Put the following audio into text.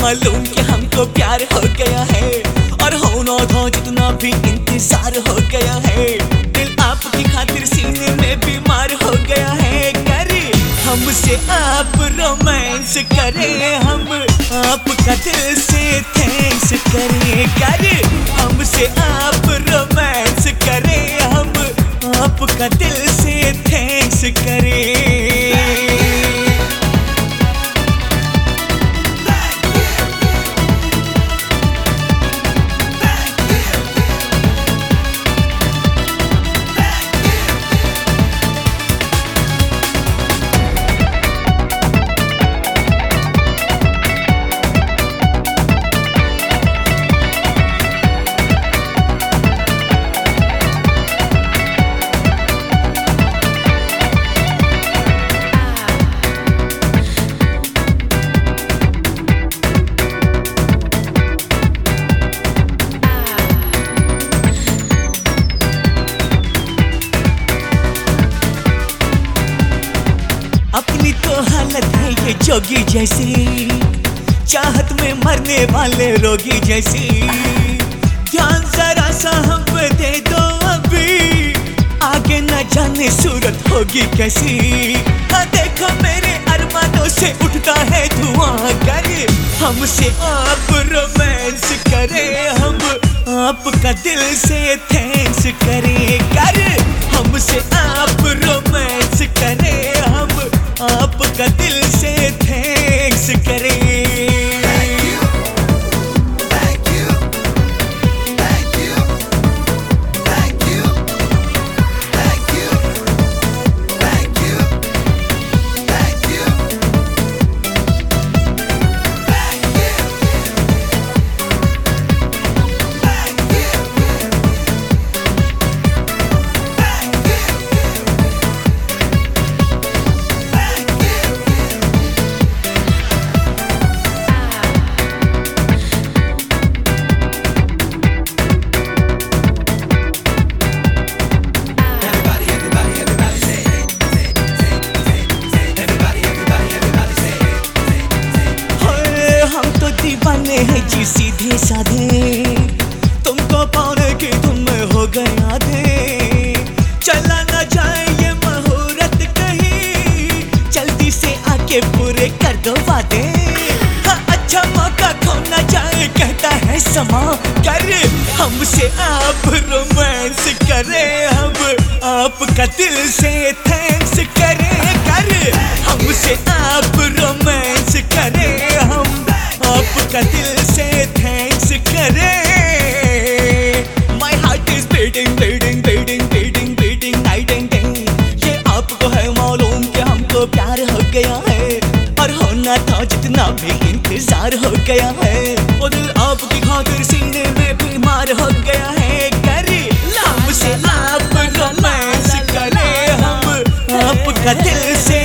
मालूम कि हमको प्यार हो गया है, और होना था जितना भी इंतजार हो गया है। दिल आपकी खातिर सीने में बीमार हो गया है। करे हमसे आप रोमांस करें, हम आपका दिल से थैंक्स करें। करे हमसे आप रोमांस करें, हम आपका दिल से थैंक्स करें। अपनी तो हालत है ये जोगी जैसी, चाहत में मरने वाले रोगी जैसी। ध्यान जरा सा हम पे दे दो अभी, आगे न जाने सूरत होगी कैसी। हाँ देखो मेरे अरमानों से उठता है धुआं। करे हमसे आप रोमांस करें, हम आपका दिल से थैंक्स करें। करे हमसे आप रोमांस करें, हम आपका दिल से थैंक्स करें। दीवाने हैं जी सीधे साधे, तुमको पाने की तुम हो गए आधे। चला न जाए ये मुहूर्त कहीं, जल्दी से आके पूरे कर दो वादे। हाँ अच्छा मौका खो न जाए कहता है समा। करे हमसे आप रोमांस करें, हम आपका दिल से थैंक्स करें। करे हमसे आप रोमांस करें, हम आपका दिल से थैंक्स करें। My heart is beating, beating, beating, beating, beating night and day। ये आपको है मालूम कि हमको प्यार हो गया है, और होना था जितना भी इंतजार हो गया है। वो दिल आपकी खातिर सीने में बीमार हो गया है। करे हमसे आप रोमांस करें, हम आपका दिल से